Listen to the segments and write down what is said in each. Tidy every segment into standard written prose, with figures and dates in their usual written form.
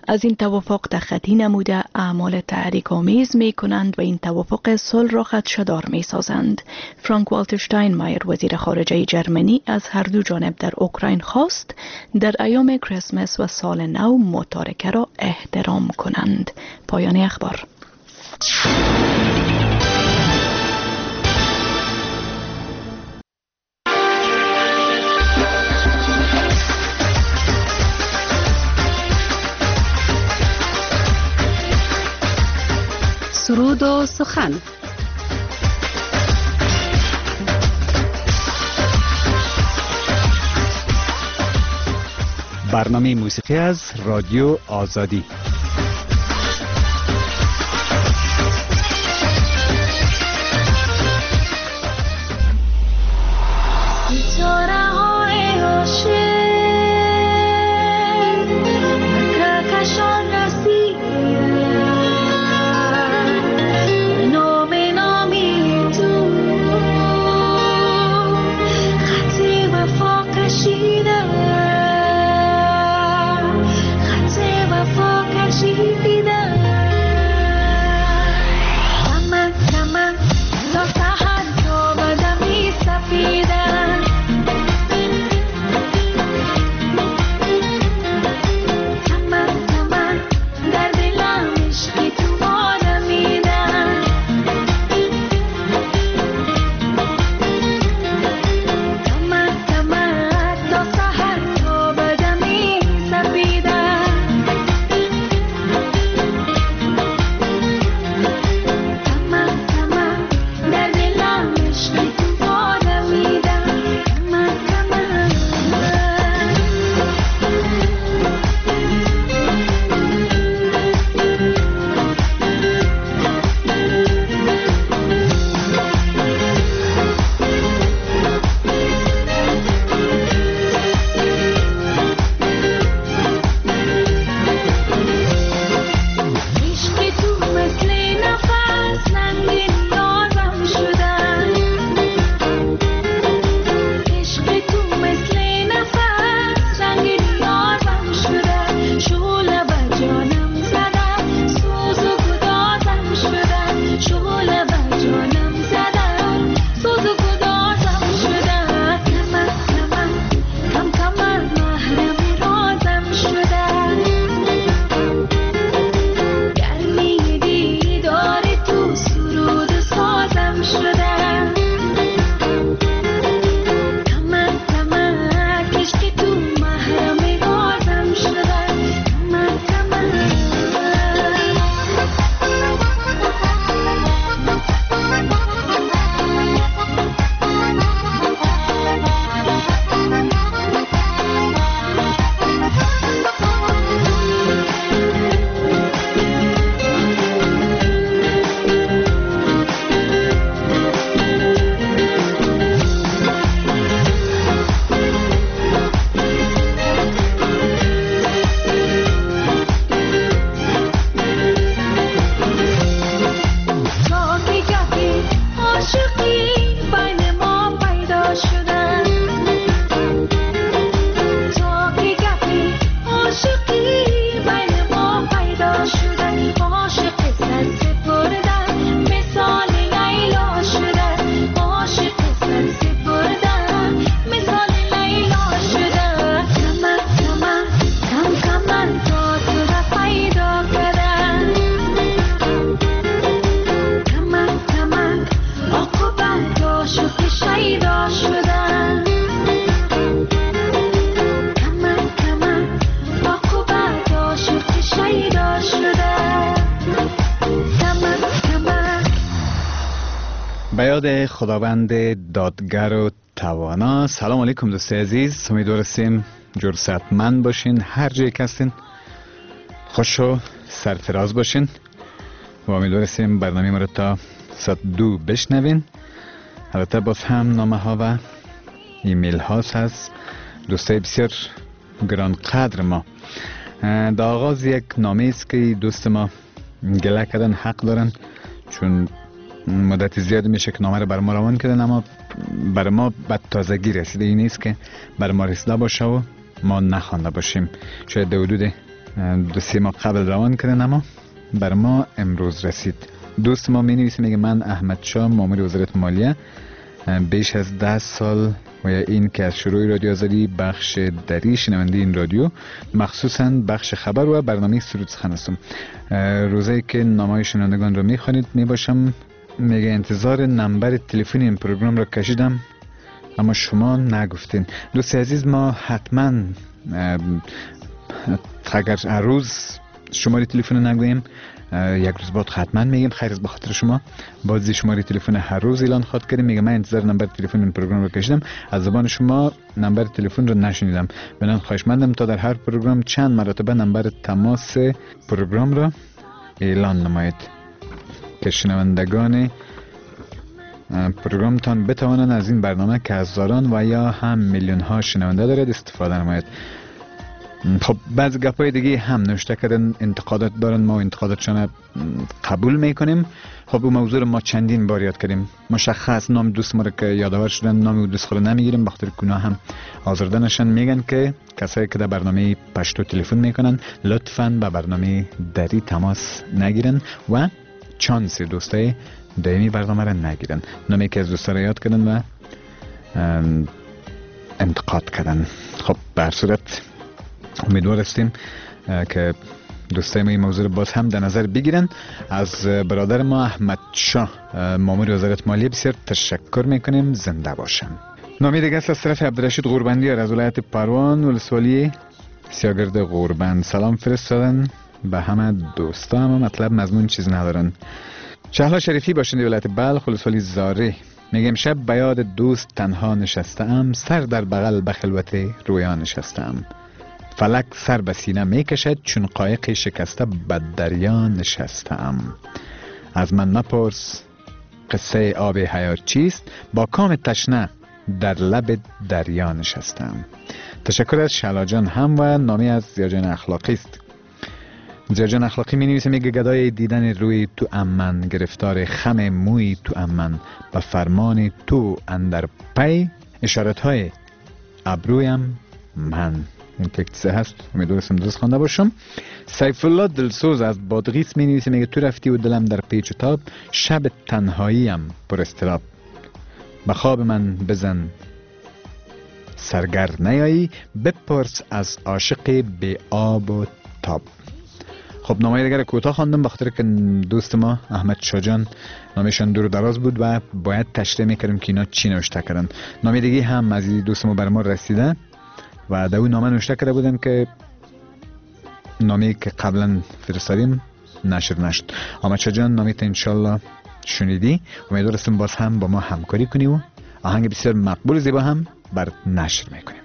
از این توافق دخطی نموده اعمال تحریک‌آمیز می کنند و این توافق صلح را خدشه‌دار می سازند. فرانک والتر شتاینمایر وزیر خارجه جرمنی از هر دو جانب در اوکراین خواست در ایام کریسمس و سال نو متارکه را احترام کنند. پایان اخبار. سرود و سخن. برنامه موسیقی از رادیو آزادی. به یاد خداوند دادگر و توانا. سلام علیکم دوستای عزیز، امیدوارم جرأتمند باشین، هر جایی که هستین خوش و سرفراز باشین و امیدوارم برنامه ما رو تا ساعت 2 بشنوین. البته باز هم نامه ها و ایمیل هاست از دوستای بسیار گران قدر ما. در آغاز یک نامه است که دوست ما گله کردن، حق دارن، چون مدت زیاد میشه که نامه رو بر ما روان کردن، اما بر ما بد تازگی رسیده. این نیست که بر ما رسیده باشه و ما نخوانده باشیم. شاید در حدود 2-3 ماه قبل روان کردن، اما بر ما امروز رسید. دوست ما می نویسه، میگه من احمد شاه، مامور وزارت مالیه، بیش از 10 سال و این که از شروع رادیو آزادی بخش دری شنونده این رادیو، مخصوصا بخش خبر و برنامه سرود سخن هستم. روزی که نامه شنوندگان رو میخوانید میباشم. میگه انتظار نمبر تلفن این پروگرام را کشیدم اما شما نگفتین. دوست عزیز، ما حتما اگر هر روز شماره تلفن نگویم، یک روز بعد حتما میگیم خیر از بخاطر شما بازی شماره تلفن هر روز اعلان خواهد کردیم. میگه من انتظار نمبر تلفن این پروگرام رو کشیدم، از زبان شما نمبر تلفن رو نشنیدم. بنابراین خواهشمندم تا در هر پروگرام چند مرتبه نمبر تماس پروگرام را اعلان نمایید که شنوندگان پروگرامتان بتوانند از این برنامه که هزاران و یا هم میلیون ها شنونده دارد استفاده نماید. خب بعض گپای دیگه هم نوشته کردن، انتقادات دارن، ما انتقاداتشان قبول میکنیم. خب اون موضوع رو ما چندین بار یاد کردیم. مشخص نام دوست ما رو که یادآور شدن نام دوست خود نمیگیریم، بخاطر که هم آزرده نشن. میگن که کسایی که در برنامه پشتو تلفن میکنن لطفاً به برنامه دری تماس نگیرن و چانس دوستای دائمی برنامه را نگیرن. نامی که از دوستا را یاد کردن و انتقاد کردن. خب به هر صورت امیدوار هستیم که دوستای ما این موضوع رو باز هم در نظر بگیرن. از برادر ما احمد شاه، مامور وزارت مالیه، بسیار تشکر میکنیم. زنده باشن. نامی دیگه است از طرف عبدالرشید غوربندی از ولایت پروان، ولسوالی سیاگرد غوربند. سلام فرستادن به همه دوستا، اما مطلب مضمون چیز ندارن. شهلا شریفی باشنده ولایت بلخ، ولسوالی زاره، میگم شب به یاد دوست تنها نشستم، سر در بغل به خلوت رویان نشستم. فلک سر به سینه میکشد چون قایق شکسته به دریا نشستم. از من نپرس قصه آب حیات چیست، با کام تشنه در لب دریا نشستم. تشکر از شهلا جان هم و نامی از زیاجان اخلاقی است. زیاجان اخلاقی می نویسه، میگه گدای دیدن روی تو امن، گرفتار خم موی تو امن، به فرمان تو اندر پی، اشارت های ابرویم من. این تکسه هست، امیدوارم درست خوانده باشم. سیف الله دلسوز از بادغیس می نویسه، میگه تو رفتی و دلم در پیچ و تاب، شب تنهاییم پر استراب، به خواب من بزن سرگر نیایی، بپرس از عاشق بی آب و تاب. خب نامه دیگر کوتاه خواندم بخاطر که دوست ما احمد شاه جان نامشان دور دراز بود و باید تشریح میکردم که اینا چی نوشته کردن. نامه دیگه هم از دوست ما بر ما رسیده و در اون نامه نوشته کرده بودن که نامه که قبلا فرستادیم نشر نشد. احمد شاه جان نامه تا انشالله شنیدی، امیدوارم باز هم با ما همکاری کنی و آهنگ بسیار مقبول زیبا هم بر نشر میکنیم.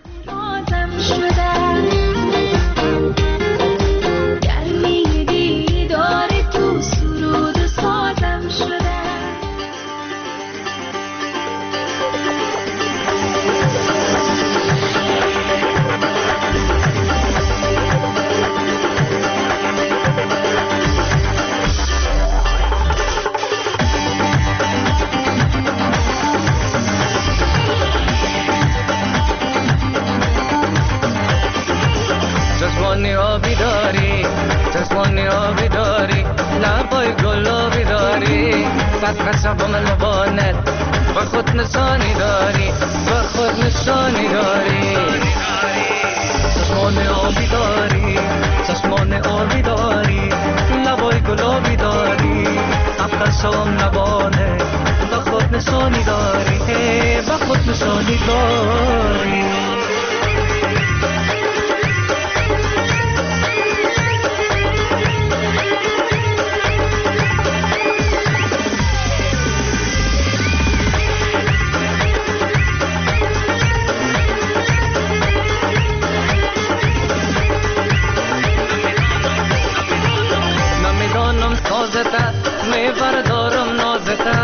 چشمانی آبی داری، لبای گلابی داری، صد شبم لبانت و خود نشانی داری، و خود نشانی داری. چشمانی آبی داری، چشمانی آبی داری، لبای گلابی داری، صد شبم لبانت و خود نشانی داری، و خود نشانی داری. میبردارم نازته،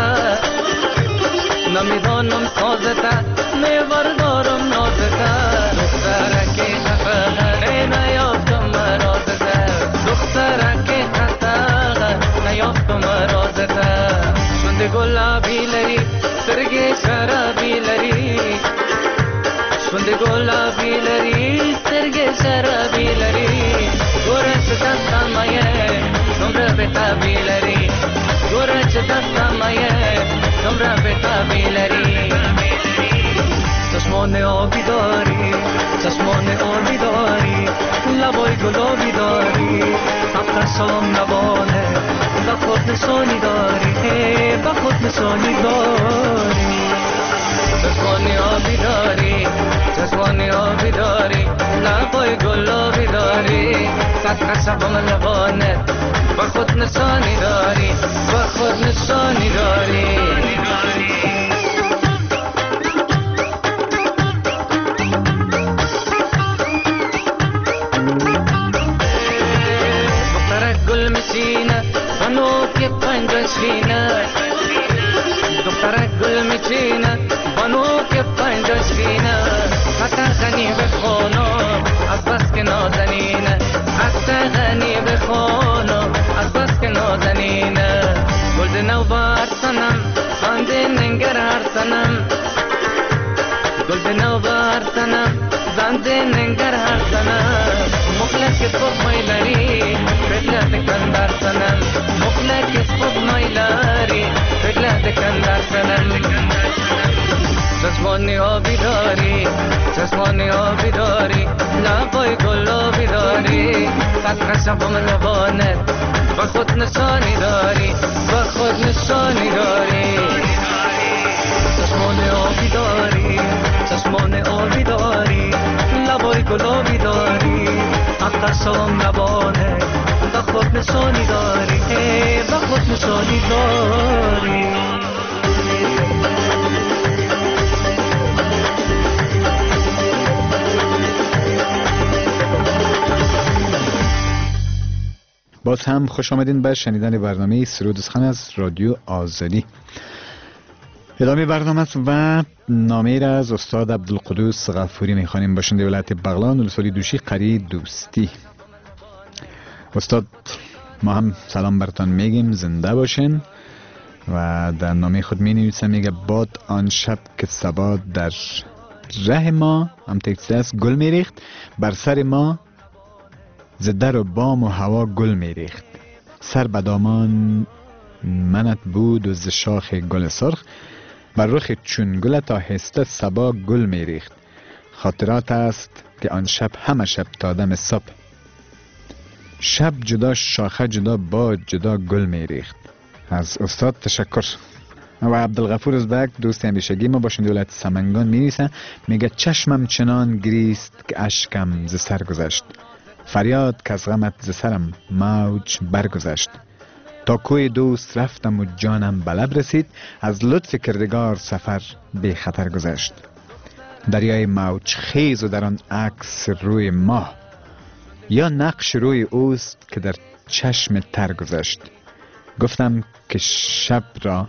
نمیدانم سازته، میبردارم نازته، دخترکی خفه نیافتم مرازته، دخترکی خفه نیافتم مرازته. شونده گلابی لری، سرگی شرابی لری، شونده گلابی لری سترگه شرابی لری گورش دستم مایه نمره به تابی لری گورش دستم مایه نمره به تابی لری چشمان آبی داری چشمان آبی داری لبای گلابی داری سبت سلام نبانه با خود نشانی داری با خود نشانی داری چشمان آبی داری چشمان آبی داری لبای گلابی داری سبت شبم لبانه با خود نشانی داری با خود نشانی داری که پنجشینه دخترک گل میچینه بانو که پنجشینه حتی غنی به خانم از بس که نازنینه حتی غنی به خانم از بس که نازنینه گلد نو بر سنم زنده ننگر هر سنم گلد نو بر سنم زنده ننگر هر سنم مخلص خود میلری بدلت کن در سنم مخلص خود میلری بدلت کن در سنم چشمان آبی داری چشمان آبی داری لبای گلابی داری قطر شبم لبانت با خود نشانی داری با خود نشانی داری چشمان آبی داری چشمان آبی داری لبای گلابی داری حتی سلام نبانه با خود نشانی داری با خود نشانی داری باز هم خوش آمدین به شنیدن برنامه سرود سخن از رادیو آزادی. ادامه برنامه است و نامه را از استاد عبدالقدوس غفوری میخوانیم، باشنده ولایت بغلان ولسوالی دوشی قری دوستی. استاد ما هم سلام برتان میگیم، زنده باشین. و در نامه خود می نویسه، میگه باد آن شب که صبا در ره ما هم تکسی است گل میریخت، بر سر ما ز در و بام و هوا گل میریخت، سر بدامان منت بود و ز شاخ گل سرخ، بر رخ چون گلت آهسته صبا گل میریخت، خاطرات است که آن شب همه شب تا دم صبح، شب جدا شاخه جدا باد جدا گل میریخت. از استاد تشکر. و عبدالغفور ازبک دوست همیشگی ما باشنده ولایت سمنگان می نویسه، میگه چشمم چنان گریست که اشکم ز سر گذشت، فریاد که از غمت ز سرم موج برگذشت، تا کوی دوست رفتم و جانم به لب رسید، از لطف کردگار سفر بی خطر گذشت، دریای موج خیز و در آن عکس روی ماه، یا نقش روی اوست که در چشم تر گذشت، گفتم که شب را.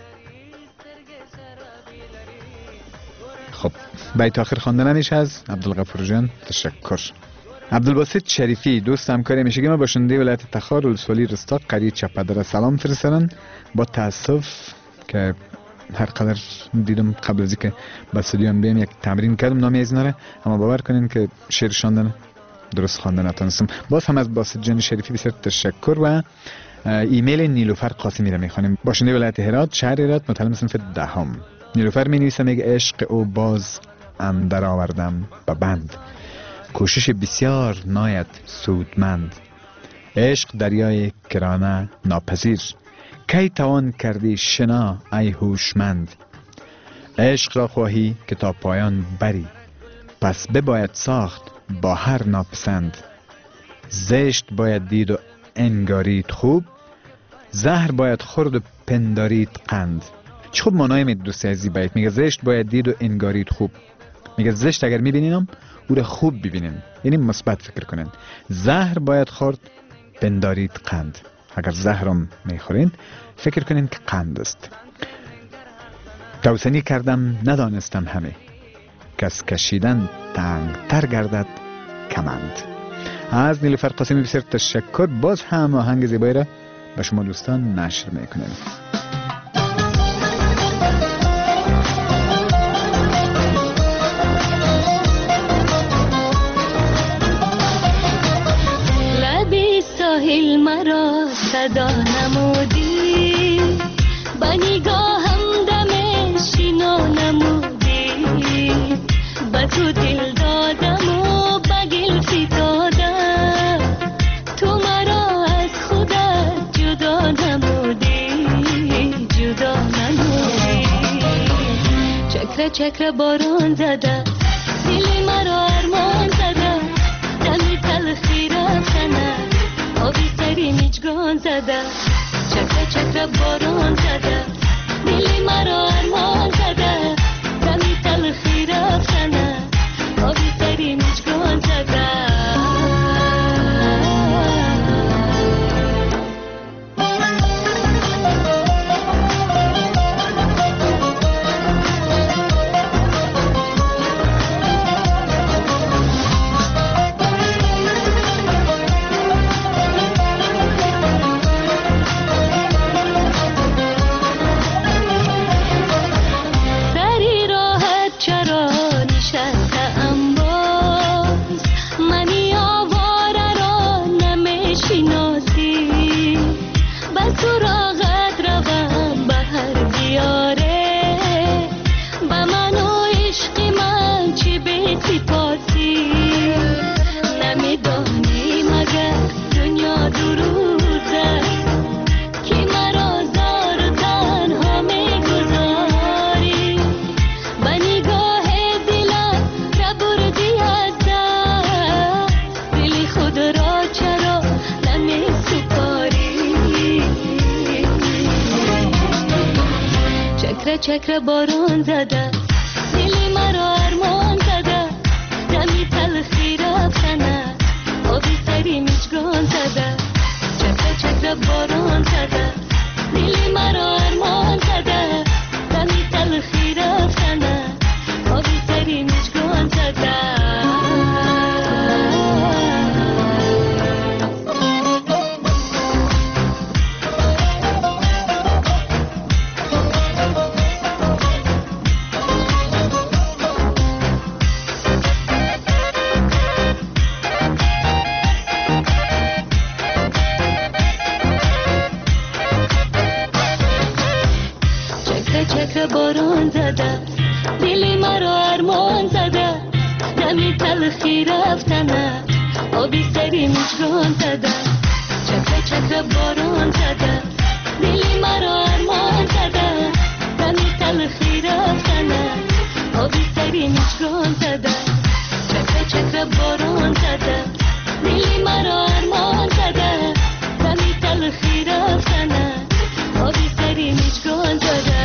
خب بیت آخر خواندن نمیشه از عبدالغفور جان، تشکر. عبدالباسط شریفی دوست همکار همیشگی ما باشنده ولایت تخار ولسوالی رستاق قریه چپدر سلام فرستادن. با تاسف که هر قدر دیدم قبل از اینکه به استودیو بیام یک تمرین کردم نامی از اینا، اما باور کنین که شعر شاندن درست خواندن نتونستم. باز هم از باسط جان شریفی بسیار تشکر. و ایمیل نیلوفر قاسمی را میخوانیم، باشنده ولایت هرات شهر هرات متعلم صنف دهم. نیلوفر می نویسه، میگه عشق او باز اندر آوردم به بند، کوشش بسیار ناید سودمند، عشق دریای کرانه ناپذیر، کی توان کردی شنا ای هوشمند، عشق را خواهی که تا پایان بری، پس بباید ساخت با هر ناپسند، زشت باید دید و انگارید خوب، زهر باید خورد و پندارید قند. چه خوب مانای می دوستی از این بیت، میگه زشت باید دید و انگارید خوب، میگه زشت اگر میبینیم او را خوب ببینین، یعنی مثبت فکر کنین. زهر باید خورد پندارید قند، اگر زهرم میخورین فکر کنین که قند است. توسنی کردم ندانستم همه، کس کشیدن تنگ تر گردد کمند. از نیلوفر قاسمی بسیار تشکر. باز هم آهنگ زیبایی را به شما دوستان نشر میکنیم. مرا صدا نمودی، با نگاهم دم شینا نمودی، با تو دل دادم و با گل فتادم، تو مرا از خودت جدا نمودی، جدا نمودی. چکره چکره باران زده، دل مرا ارمان زده، دمی تلخی رفتنه، آبی سری میچگان زده، چکره چکره باران زده، دل مرا ارمان زده، دمی تلخی رفتنه، آبی سری میچگان زده. چکره باران زده، دل مرا ارمان زده، دمی تلخی رفتنه، آبی سری میچگان زده، چکره چکره باران زده، دل مرا ارمان زده، دمی تلخی رفتنه، آبی سری میچگان زده. چکره باران زده، دل مرا ارمان زده، دمی تلخی رفتنه، آبی سری میچگان زده، چکره چکره باران زده، دل مرا ارمان زده، دمی تلخی رفتنه، آبی سری میچگان زده، چکره چکره باران زده، دل مرا ارمان زده، دمی تلخی رفتنه، آبی سری میچگان زده.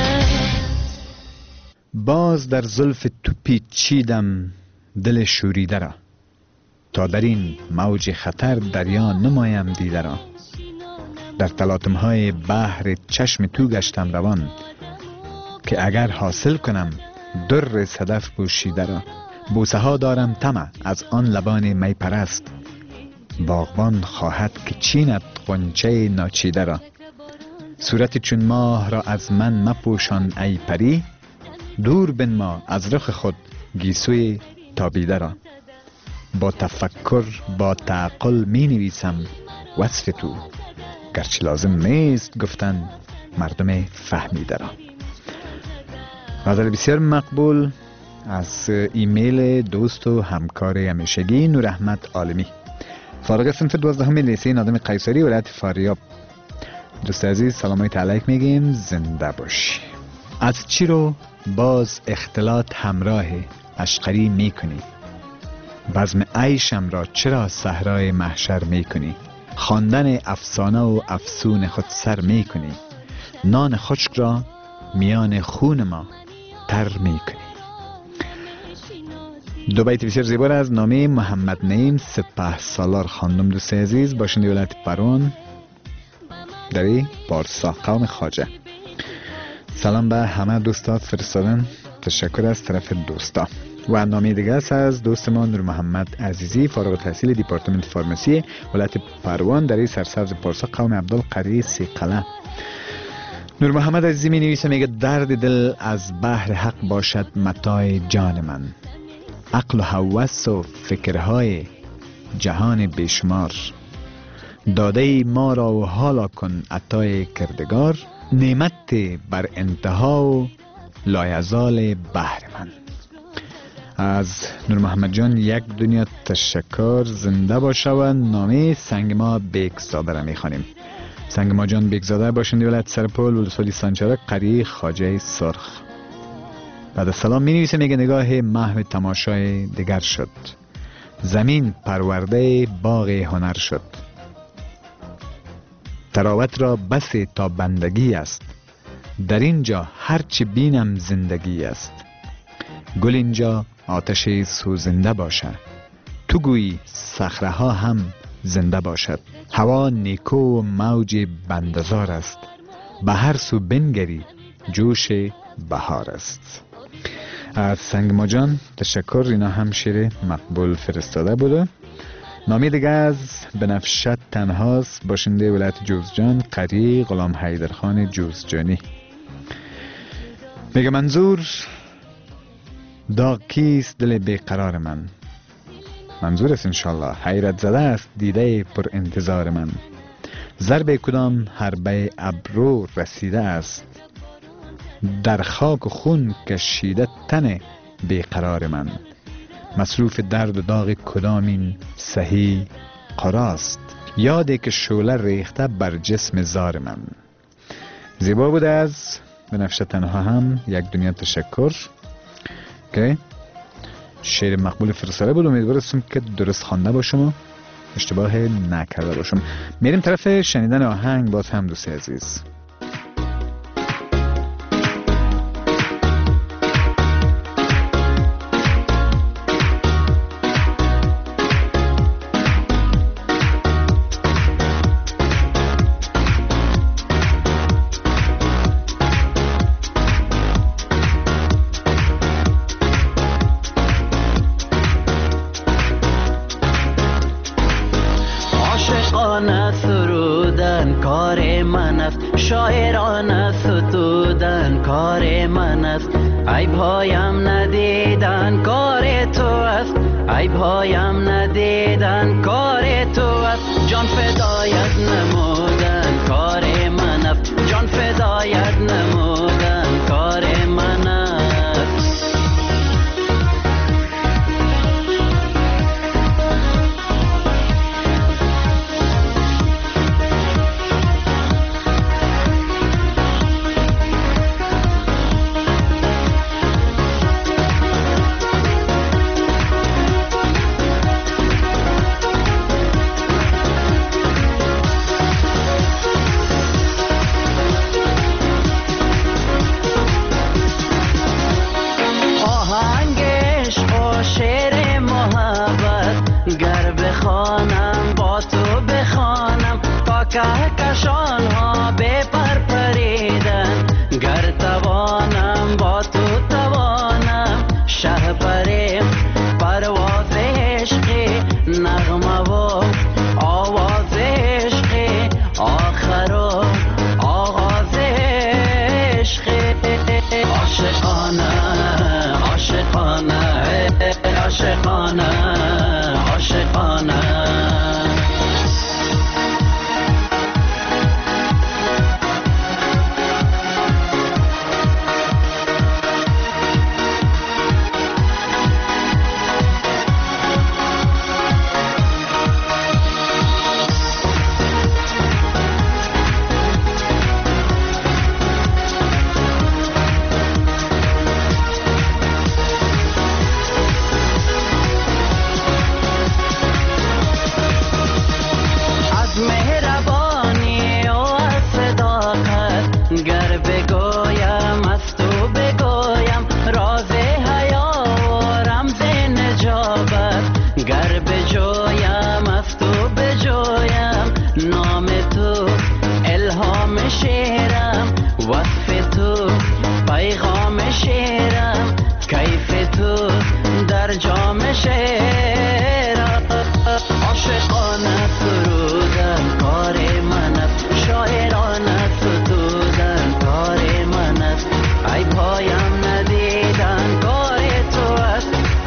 باز در زلف تو پیچیدم دل شوریده را، تا در این موج خطر دریا نمایم دیده را، در تلاطم‌های بحر چشم تو گشتم روان، که اگر حاصل کنم در صدف پوشیده را، بوسه ها دارم طمع از آن لبان می پرست، باغبان خواهد که چیند غنچه ناچیده را، صورت چون ماه را از من مپوشان ای پری، دور بنما از رخ خود گیسوی تابیده را، با تفکر با تعقل می نویسم وصف تو، گرچه لازم نیست گفتن مردم فهمیده را. غزل بسیار مقبول از ایمیل دوست و همکار همیشگی نور احمد عالمی، فارغ صنف 12 لیسه نادم قیصری ولایت فاریاب. دوست عزیز سلامت علیک میگیم، زنده باشی. از چی رو باز اختلاط همراه اشقری میکنی؟ بزم عیشم را چرا صحرای محشر میکنی؟ خواندن افسانه و افسون خود سر میکنی، نان خشک را میان خون ما تر میکنی. دو بیت بسیار زیبا از نامه محمد نعیم سپهسالار خواندم. دوست عزیز باشنده ولایت پروان در پارسا قوم خواجه. سلام به همه دوستات فرستادن، تشکر از طرف دوستا. و نامه دیگه است از دوست ما نور محمد عزیزی، فارغ التحصیل دیپارتمنت فارماسی ولایت پروان در سرسبز پارسا قوم عبدالقری سیقله. نور محمد عزیزی می نویسه، میگه درد دل از بحر حق باشد متاع جان من، عقل و هوس و فکرهای جهان بیشمار، داده ما را و حالا کن عطای کردگار، نعمت بر انتها و لایزال بحر من. از نور محمد جان یک دنیا تشکر. زنده باشه و نامه سنگ ما بیکزاده را میخوانیم. سنگ ما جان بیکزاده باشنده ولایت سرپل ولسوالی سانچارک قریه خواجه سرخ. بعد سلام می نویسه، میگه نگاه محو تماشای دیگر شد، زمین پرورده باغ هنر شد. تراوت را بس تا بندگی است، در اینجا هرچی بینم زندگی است. گل اینجا آتش سوزنده باشه، تو گویی صخره ها هم زنده باشد. هوا نیکو و موج بندزار است، به هر سو بنگری جوش بهار است. از سنگ ما جان تشکر. اینا هم شیر مقبول فرستاده بوده. نامی دیگه از بنفشت تنهاست باشنده ولایت جوزجان قریه غلام حیدرخان جوزجانی. میگه منظور داغ کیست دل بیقرار من. منظور است انشالله حیرت زده است دیده پر انتظار من. ضرب کدام حربه ابرو رسیده است، در خاک و خون کشیده تن بیقرار من. مصروف درد و داغ کدام این سهی قراست، یادی که شعله ریخته بر جسم زار من. زیبا بوده. از بنفشه تنها هم یک دنیا تشکر که شعر مقبول فرستاده بود. امیدوارم که درست خوانده باشم و اشتباه نکرده باشم. میریم طرف شنیدن آهنگ باز هم دوستی عزیز. سرودن کار من است، شاعرانه ستودن کار من است. عیبهایم ندیدن کار تو است، عیبهایم ندیدن کار تو است. جان فدایت نمودن کار من است، جان فدایت نمودن کار من است. کهکشان ها بپر پریدن، گر توانم با تو توانم. شهپر پرواز عشقی، نغمه و آواز عشقی، آخر و آغاز عشقی. عاشقانه عاشقانه عاشقانه عاشقانه.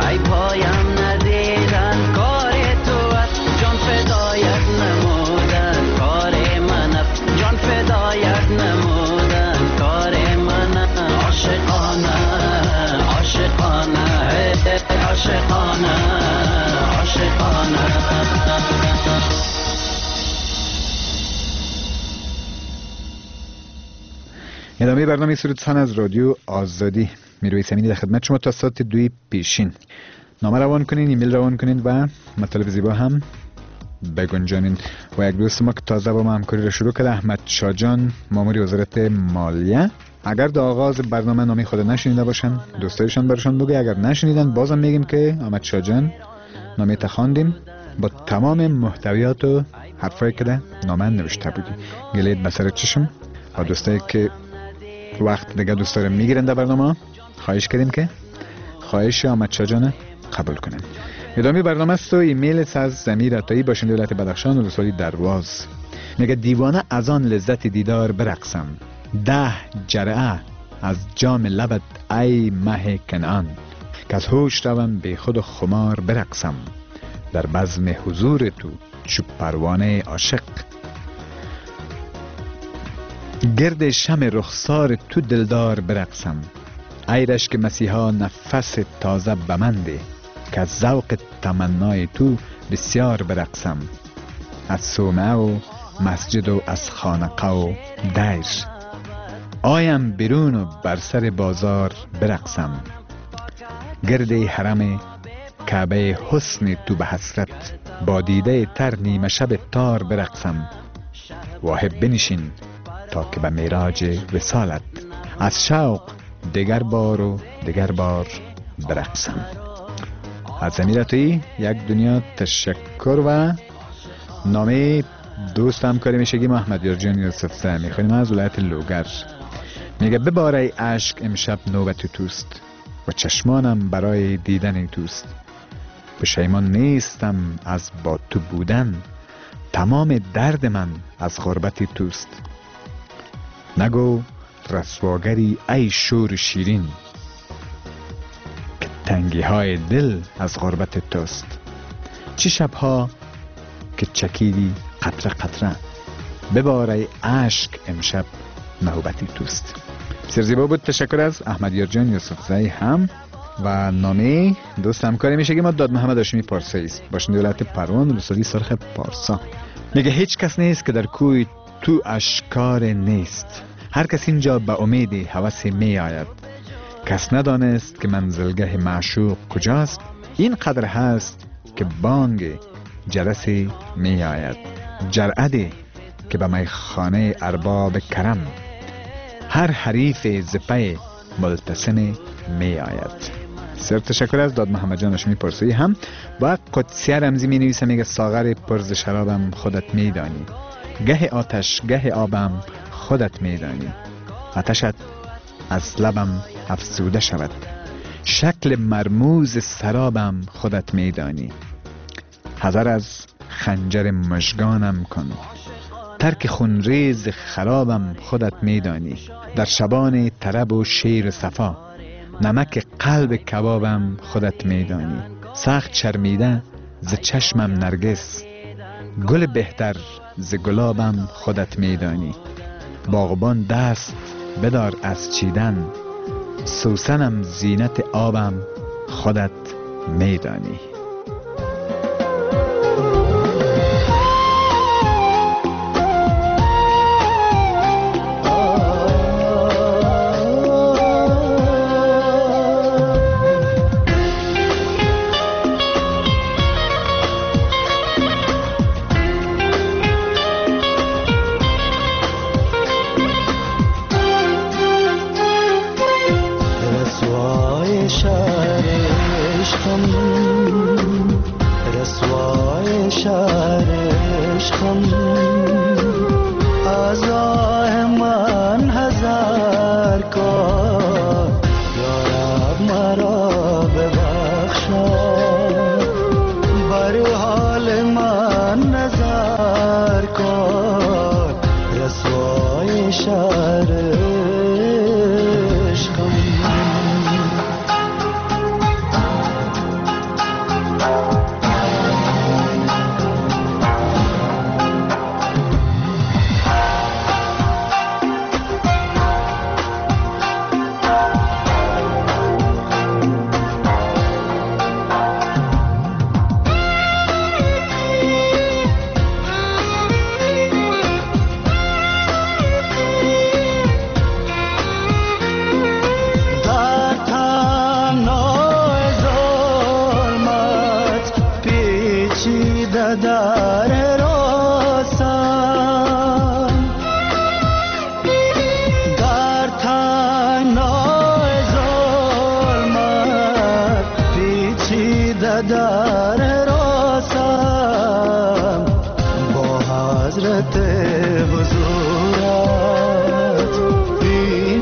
نمودن ادامه برنامه سرودستان از رادیو آزادی. میروی سمینی در خدمت شما تا ساعت 2 پیشین. نامه روان کنین، ایمیل روان کنین و مطالب زیبا هم بگنجانین. و یک دوست ما که تازه با ما همکاری را شروع کرده، احمد شاجان، مامور وزارت مالیه، اگر در آغاز برنامه نامی خود نشنیده باشن دوستایشان برشان بگه. اگر نشنیدن بازم میگیم که احمد شاجان نامی تخواندیم با تمام محتویات و حرفایی که در نامه نوشته بودی. گلید بسر چشم و دوستایی که وقت دیگه دوستا رو میگیرن در برنامه، خواهش کردیم که خواهش احمد شاجان قبول کنن. ادامه برنامه است و ایمیل از زمیر عطایی باشنده ولایت بدخشان و رسولی درواز. میگه دیوانه از آن لذت دیدار برقصم، 10 جرعه از جام لبت ای مه کنعان، که از هوش روم بی خود و خمار برقصم، در بزم حضور تو چو پروانه عاشق، گرد شم رخسار تو دلدار برقصم، ای رشک مسیحا نفس تازه بمنده، که از ذوق تمنای تو بسیار برقصم، از صومعه و مسجد و از خانقه و دیر، آیم بیرون و بر سر بازار برقصم، گرد حرم کعبه حسن تو به حسرت، با دیده تر نیمه شب تار برقصم، واهب بنشین تا که به معراج وصالت، از شوق دیگر بار و دیگر بار برقصم. از زمیرتویی یک دنیا تشکر و نامه دوست همکاری میشگی محمد یارجان یوسفزه میخوانیم از ولایت لوگر. میگه بباره عشق امشب نوبت توست و چشمانم برای دیدن توست، پشیمان نیستم از با تو بودن، تمام درد من از غربت توست، نگو رسواگری ای شور شیرین، که تنگی های دل از غربت توست، چه شبها که چکیدی قطره قطره، بباره عشق امشب نوبتی توست. بسیار زیبا بود. تشکر از احمد یارجان یوسفزی هم. و نامه دوست همکاری میشه ما داد محمد هاشمی پارسایی است، باشنده ولایت پروان رسولی سرخ پارسا. میگه هیچ کس نیست که در کوی تو اشکار نیست، هر کس اینجا به امید هوس می آید، کس ندانست که منزلگاه معشوق کجاست، این قدر هست که بانگ جرس می آید، جرعه که به میخانه ارباب کرم، هر حریف زپه ملتسم می آید. سر تشکر از داد محمد جان هاشمی پارسایی هم. و قدسی رمزی می نویسه، میگه ساغر پرز شرابم خودت می دانی، گه آتش گه آبم خودت می دانی، آتشت از لبم افسوده شود، شکل مرموز سرابم خودت می دانی، حذر از خنجر مژگانم کن، ترک خونریز خرابم خودت می دانی، در شبان طرب و شیر صفا، نمک قلب کبابم خودت می دانی، سخت شرمیده ز چشمم نرگس، گل بهتر ز گلابم خودت می دانی، باغبان دست بدار از چیدن، سوسنم زینت آبم خودت می دانی.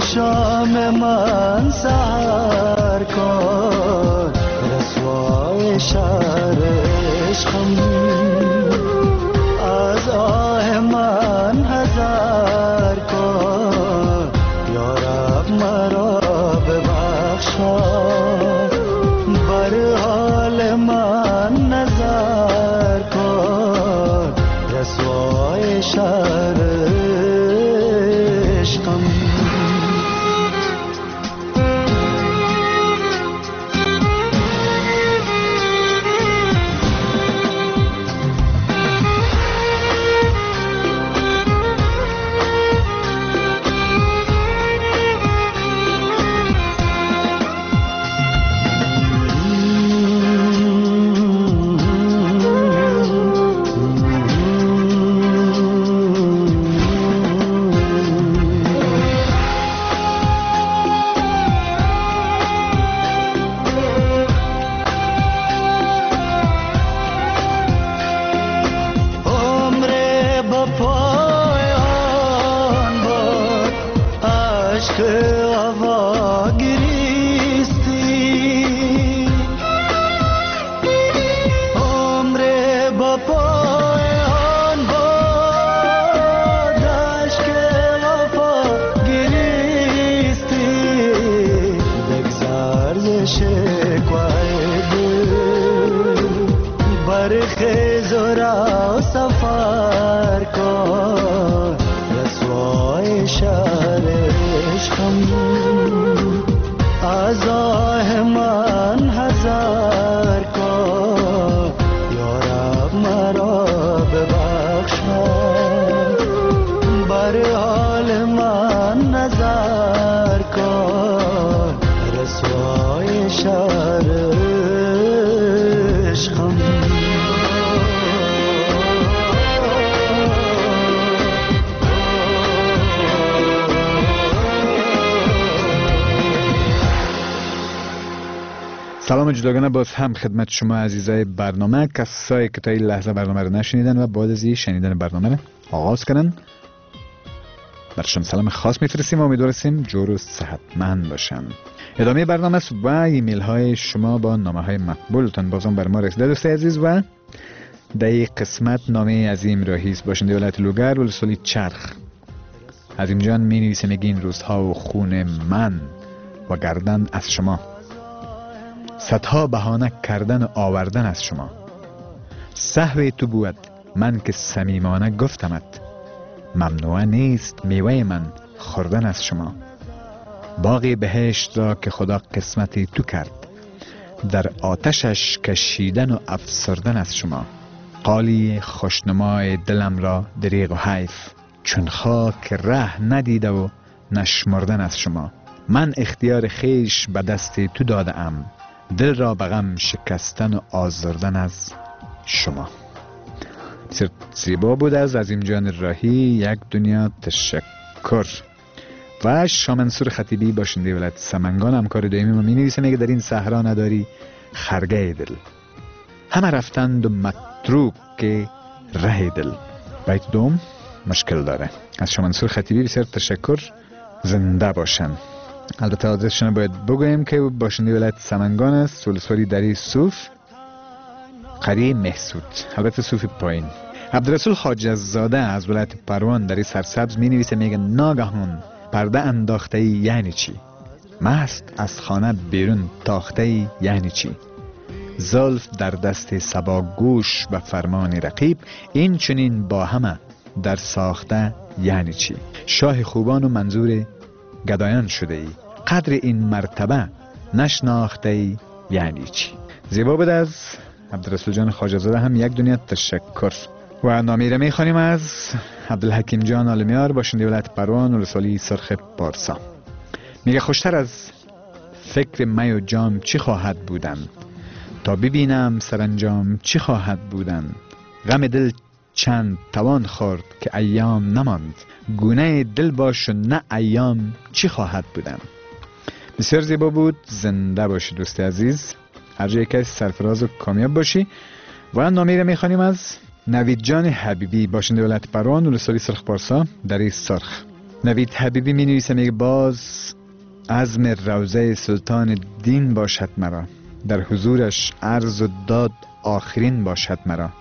شام من سحر کن رسوای شهر عشقم از آه من حذر کن یا رب مرا ببخشا بر حال من نظر کن رسوای شهر عشقم سفر کن رسوای شهر عشقم از آه من حذر کن یا رب مرا ببخشا بر حال من نظر کن رسوای شهر عشقم سلام جداگانه باز هم خدمت شما عزیزای برنامه، کسایی که تا این لحظه برنامه رو نشنیدن و بعد از این شنیدن برنامه رو آغاز کنن برشون سلام خاص میفرستیم و امیدواریم جور و صحتمند باشن. ادامه برنامه است و ایمیل های شما با نامه های مقبولتان بازم بر ما رسیده دوست عزیز. و در این قسمت نامه عظیم راهیست باشنده ولایت لوگر ولسوالی چرخ. عظیم جان می نویسه میگه این روزها و خون من و گردن از شما، صدها بهانه کردن و آوردن از شما، سهو تو بود من که صمیمانه گفتمت، ممنوع نیست میوه من خوردن از شما. باغ بهشت را که خدا قسمتی تو کرد، در آتشش کشیدن و افسردن از شما. قالی خوشنمای دلم را دریغ و حیف، چون خاک ره ندیده و نشمردن از شما. من اختیار خیش به دست تو داده ام، دل را به غم شکستن و آزردن از شما. بسیار زیبا بود از عظیم جان راهی. یک دنیا تشکر. و شاه منصور خطیبی باشنده ولایت سمنگان همکار دائمی ما می نویسه میگه در این صحرا نداری خرگه دل، همه رفتند و متروک ره دل. بیت دوم مشکل داره. از شاه منصور خطیبی بسیار تشکر، زنده باشن. البته آدرسشون باید بگویم که باشنده ولایت سمنگان است، ولسوالی دری صوف قریه محسود، البته صوف پایین. عبدالرسول خواجه‌زاده از ولایت پروان دری سرسبز می نویسه میگه ناگهان پرده انداخته ای یعنی چی؟ مست از خانه بیرون تاخته ای یعنی چی؟ زلف در دست صبا گوش به فرمان رقیب، این چنین با همه در ساخته یعنی چی؟ شاه خوبان و منظور گدایان شده ای، قدر این مرتبه نشناخته ای یعنی چی؟ زیبا بود از عبدالرسول جان خواجه‌زاده. هم یک دنیا تشکر. و نامی را میخوانیم از عبدالحکیم جان آلمیار باشنده ولایت پروان ولسوالی سرخ پارسا. میگه خوشتر از فکر می و جام چی خواهد بودن، تا ببینم سرانجام چی خواهد بودن. غم دل چند توان خورد که ایام نماند، گونه دل باش و نه ایام چی خواهد بودن. بسیار زیبا بود. زنده باشی دوست عزیز، هر جایی که سرفراز و کامیاب باشی. و نامی را میخوانیم از نوید جان حبیبی باشنده ولایت پروان ولسوالی سرخ پارسا دری سرخ. نوید حبیبی می نویسه، میگه باز عزم روضه سلطان دین باشد مرا، در حضورش عرض و داد آخرین باشد مرا.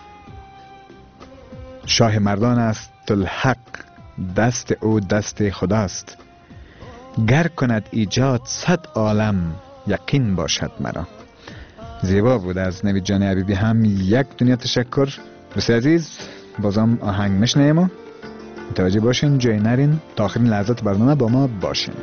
شاه مردان است الحق، دست او دست خداست، گر کند ایجاد 100 عالم یقین باشد مرا. زیبا بود از نوید جان حبیبی. هم یک دنیا تشکر. دوست عزیز بازم آهنگ میشنیم و متوجه باشین جای نرین، تا آخرین لحظات برنامه با ما باشین.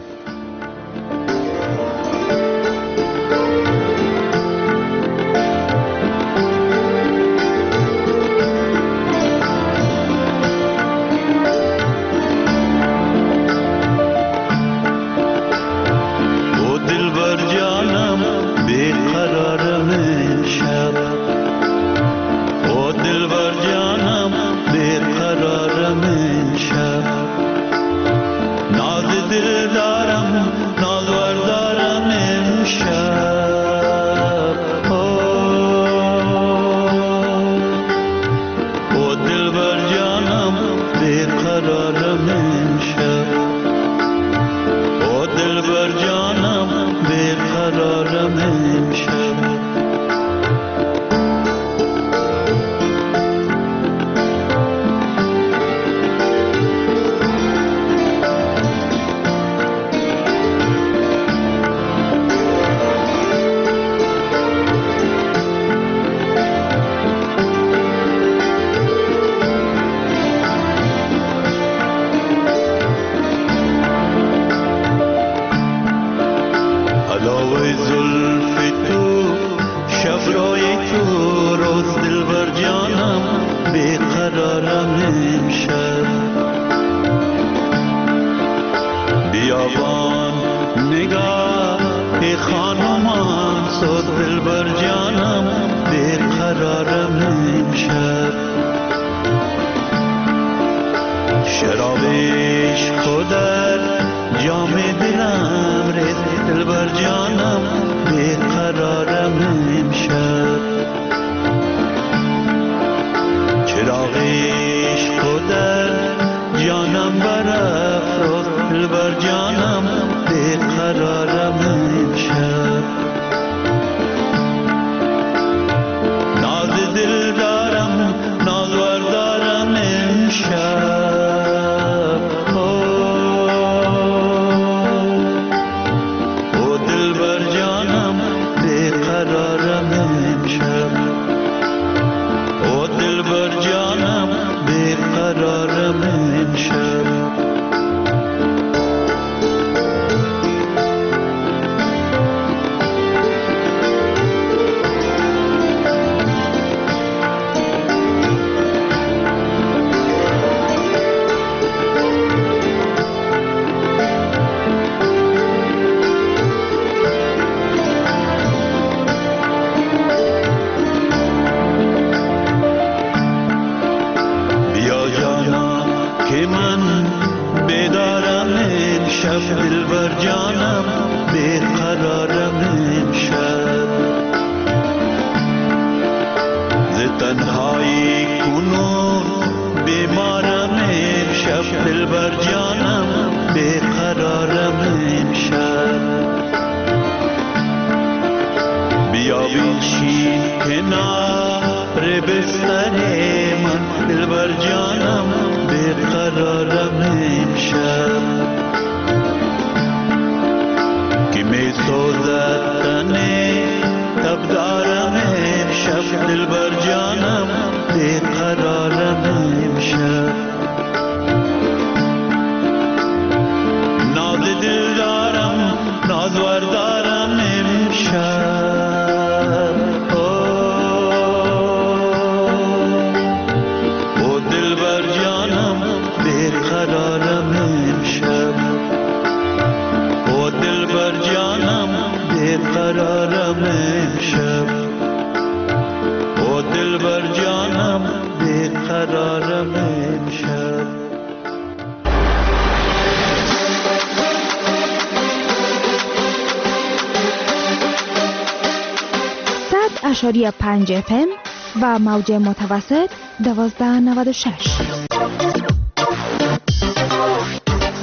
اشاری 5 FM و موج متوسط 1296.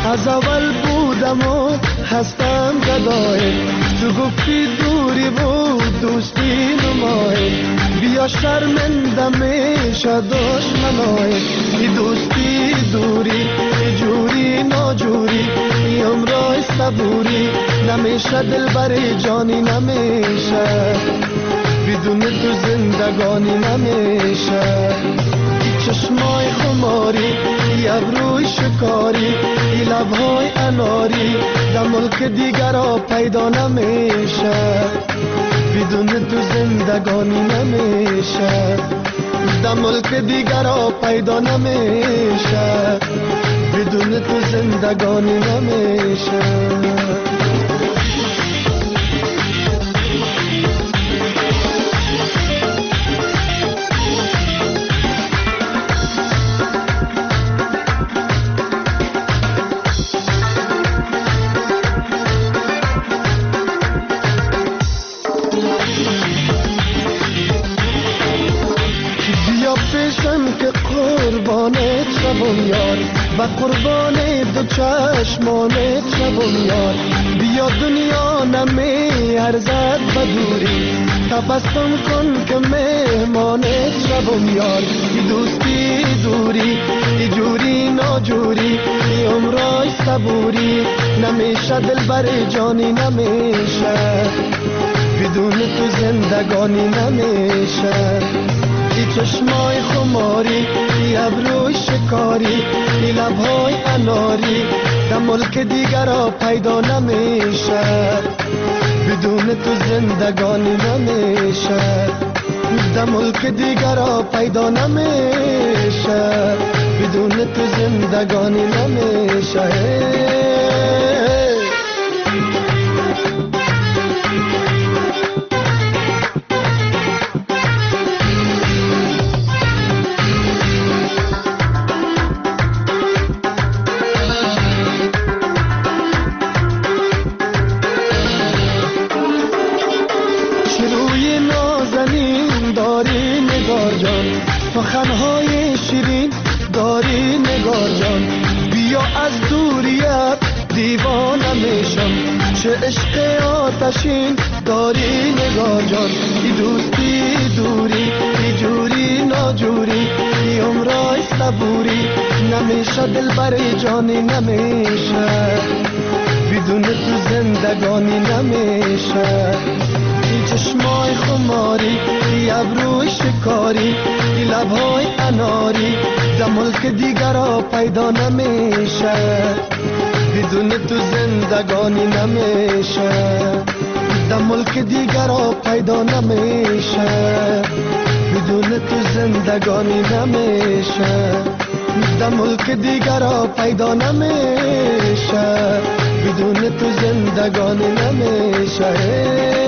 از اول بودم و هستم گدای، تو گفتی دوری بود دوستی نمای، بیا شرمنده میشه دشمنای، ای دوستی دوری ای جوری ناجوری، ای عمرای صبوری نمیشه دل بر جانی نمیشه، بدون تو زندگانی نمیشه، چشمای خماری ای ابروی شکاری ای لبهای اناری در ملک دیگر ها پیدا نمیشه، بدون تو زندگانی نمیشه، در ملک دیگر ها پیدا نمیشه، بدون تو زندگانی نمیشه. قربانت شبم یار و قربان دو چشمانت شبم یار، بیا دنیا نمی ارزد بدوری، تبسم کن که مهمانت شبم یار، ای دوستی دوری ای جوری ناجوری، ای عمرای صبوری نمیشه دل بر جانی نمیشه، بدون تو زندگانی نمیشه، ای چشمای خماری ای ابروی شکاری ای لبهای اناری در ملک دیگر ها پیدا نمیشه، بدون تو زندگانی نمیشه، در ملک دیگر ها پیدا نمیشه، بدون تو زندگانی نمیشه. سخنهای شیرین داری نگار جان، بیا از دوریت دیوانه میشم، چه عشق آتشین داری نگار جان، ای دوستی دوری ای جوری ناجوری، ای عمرای صبوری نمیشه دل بر جانی نمیشه، بدون تو زندگانی نمیشه، ای چشمای خماری ای ابروی شکاری ای لبهای اناری در ملک دیگر ها پیدا نمیشه، بدون تو زندگانی نمیشه، در ملک دیگر ها پیدا نمیشه، بدون تو زندگانی نمیشه، در ملک دیگر ها پیدا نمیشه، بدون تو زندگانی نمیشه.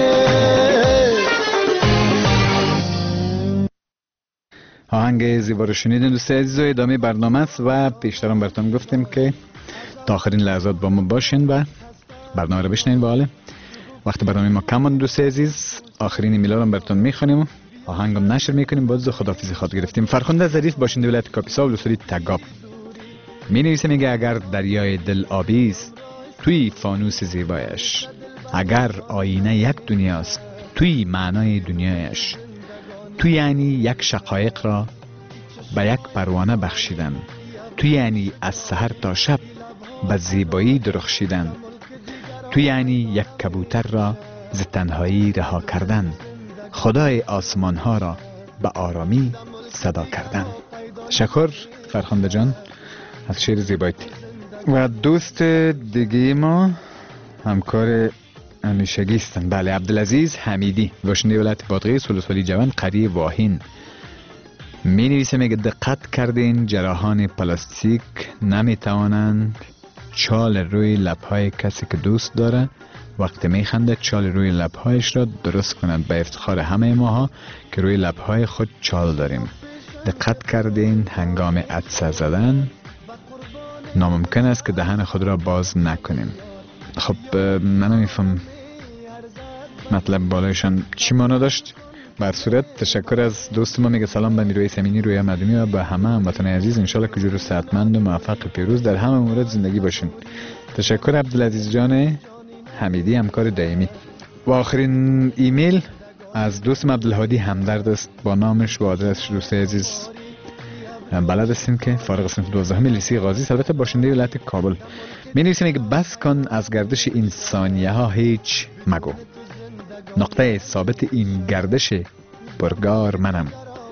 آهنگ زیبا رو شنیدین دوست عزیز و ادامه برنامه است و پیشترم براتون گفتیم که تا آخرین لحظات با ما باشین و برنامه رو بشنین. و حالا وقت برنامه ما کم مونده دوست عزیز، آخرین ایمیلارم براتون میخونیم و آهنگم نشر میکنیم، باز خداحافظی خاطر گرفتیم. فرخنده ظریف باشنده ولایت کاپیسا ولسوالی تگاب می نویسه، میگه اگر دریای دل آبی است توی فانوس زیبایش، اگر آینه یک دنیاست توی معنای دنیایش، تو یعنی یک شقایق را به یک پروانه بخشیدن، تو یعنی از سحر تا شب به زیبایی درخشیدن، تو یعنی یک کبوتر را ز تنهایی رها کردن، خدای آسمان ها را به آرامی صدا کردن. شکر فرخنده جان از شعر زیبایت. و دوست دیگه ما همکار همیشگی هستن، بله، عبدالعزیز حمیدی باشنده ولایت بادغیس ولسوالی جوان قریه واهین می نویسه، میگه دقت کردین جراحان پلاستیک نمی توانند چال روی لبهای کسی که دوست داره وقتی می خنده چال روی لبهایش را درست کنند، به افتخار همه ماها که روی لبهای خود چال داریم. دقت کردین هنگام عطسه زدن ناممکن است که دهن خود را باز نکنیم. خب من نمیفهم مطلب بالایشان چی مانا داشت. بر صورت تشکر از دوست ما. میگه سلام به نیروی سمینی روی مدنی و به همه هموطن عزیز. انشالله که جور صحتمند و موفق و پیروز در همه مورد زندگی باشین. تشکر عبدالعزیز جان حمیدی، همکار دائمی. و آخرین ایمیل از دوست عبدالهادی همدرد است، با نامش و آدرسش. دوست عزیز بلد هستین که فارغ صنف 12 لیسه قاضی، البته باشنده ولایت کابل. می نویسیم که بس کن از گردش این ثانیه ها هیچ مگو، نقطه ثابت این گردش پرگار منم.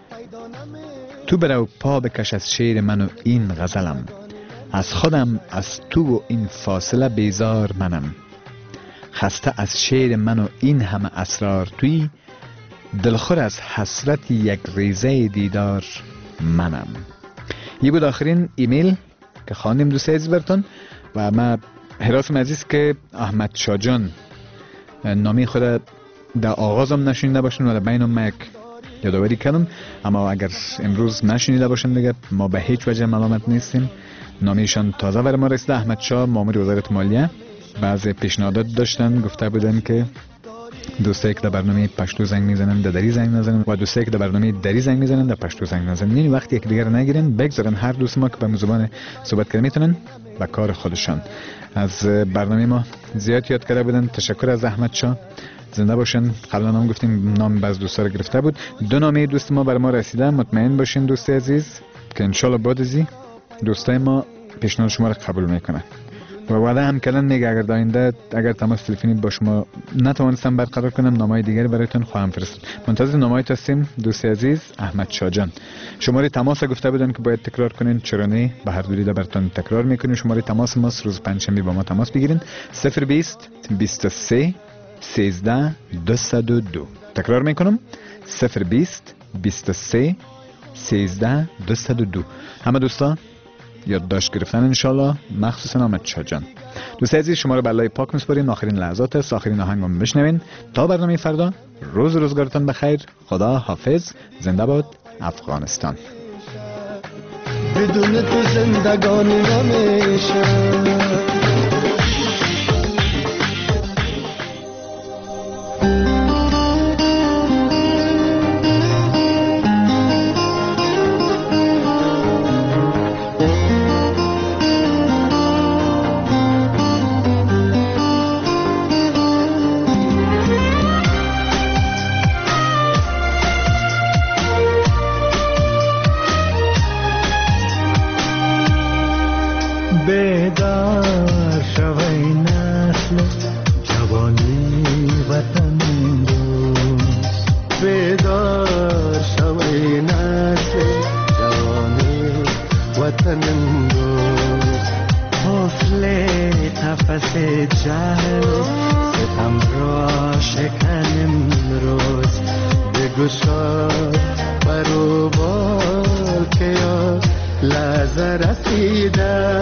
تو برو پا بکش از شعر من و این غزلم، از خودم از تو و این فاصله بیزار منم. خسته از شعر من و این همه اسرار توی، دلخور از حسرت یک ریزه دیدار منم. یه بود آخرین ایمیل که خواندیم دوست عزیز براتون. و ما حراسم عزیز که احمد شاه جان نامی خود در آغازم نشنیده باشن و در بینم ما یک یادآوری کردم، اما اگر امروز نشنیده باشن دیگه ما به هیچ وجه ملامت نیستیم. نامیشان تازه بر ما رسیده. احمد شاه مامور وزارت مالیه. بعضی پیشنهادات داشتن، گفته بودن که دوستایی که در برنامه پشتو زنگ میزنن در دری زنگ نزنن و دوستایی که در برنامه دری زنگ میزنن در پشتو زنگ نزنن. یعنی وقتی یک دیگر نگیرن بگذارن هر دوست ما که به زبان صحبت کردن میتونن به کار خودشان. از برنامه ما زیاد یاد کرده بودن. تشکر از احمد شاه، زنده باشن. قبلا هم گفتیم نام بعض دوستا رو گرفته بود. دو نامه دوست ما بر ما رسیده. مطمئن باشین دوست عزیز که ان شاء الله بعد از دوستای ما پیشنهاد شما رو قبول میکنن و وعده هم کردن میگه اگر داینده اگر تماس تلفنی با شما نتوانستم برقرار کنم نامه‌های دیگری برایتون خواهم فرستاد. منتظر نامه‌هایت هستیم دوست عزیز. احمد شاه جان شماره تماس گفته بودن که باید تکرار کنین، چرا نه؟ به هر دوری براتون تکرار میکنیم. شماره تماس ما روز پنجشنبه با ما تماس بگیرین. 020 23 13 202. تکرار میکنم 020 23 13 202. همه دوستان یادداشت گرفتن انشالله، مخصوصا احمد شاه جان. دوست عزیز شما رو به الله پاک میسپاریم. آخرین لحظات است، آخرین آهنگم بشنوین. تا برنامه فردا، روز روزگارتان بخیر. خدا حافظ. زنده باد افغانستان. بدون تو زندگانی نمیشه. بیدار شوی نسل جوانی وطن دوست، بیدار شوی نسل جوانی وطن دوست. حفل تفس جهل ستم را شکن امروز، بگشا بروبال که یا لحظه رسیده.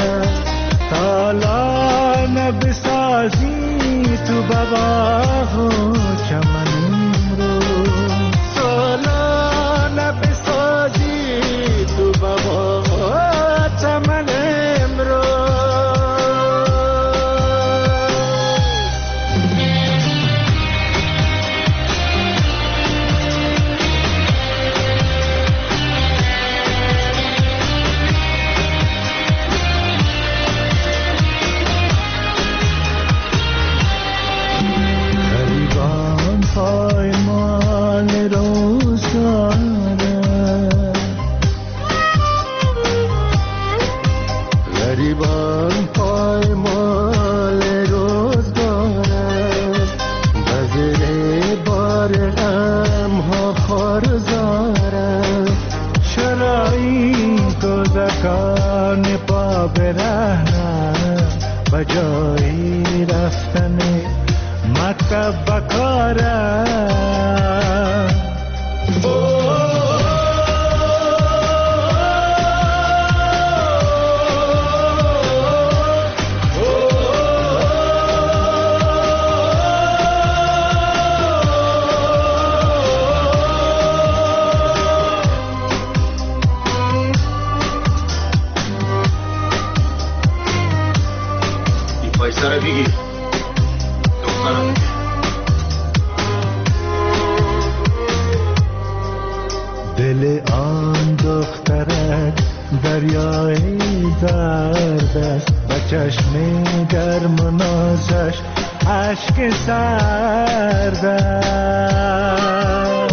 تالا نبسازی تو بابا و چمن امروز، تالا نبسازی تو بابا و چمن امروز. پایمان روزگاره، غریبان پایمان روزگاره، وزیر بار غم ها خارزاره. چرایی کودکان پا برهنه، بجایی رفتن مکتب بکاره. این پایسه رو بگیر دخترم. اشک سردم.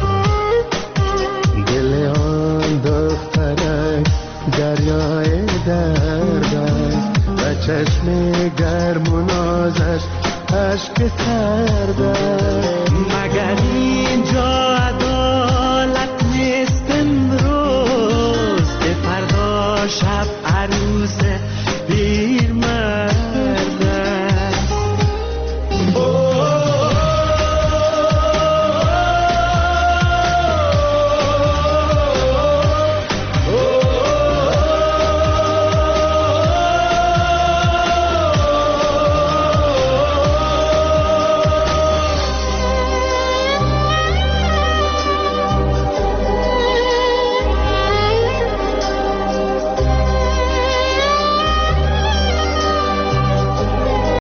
دل آن دخترک دریای دردک و چشم گرم و نازش اشک سردک.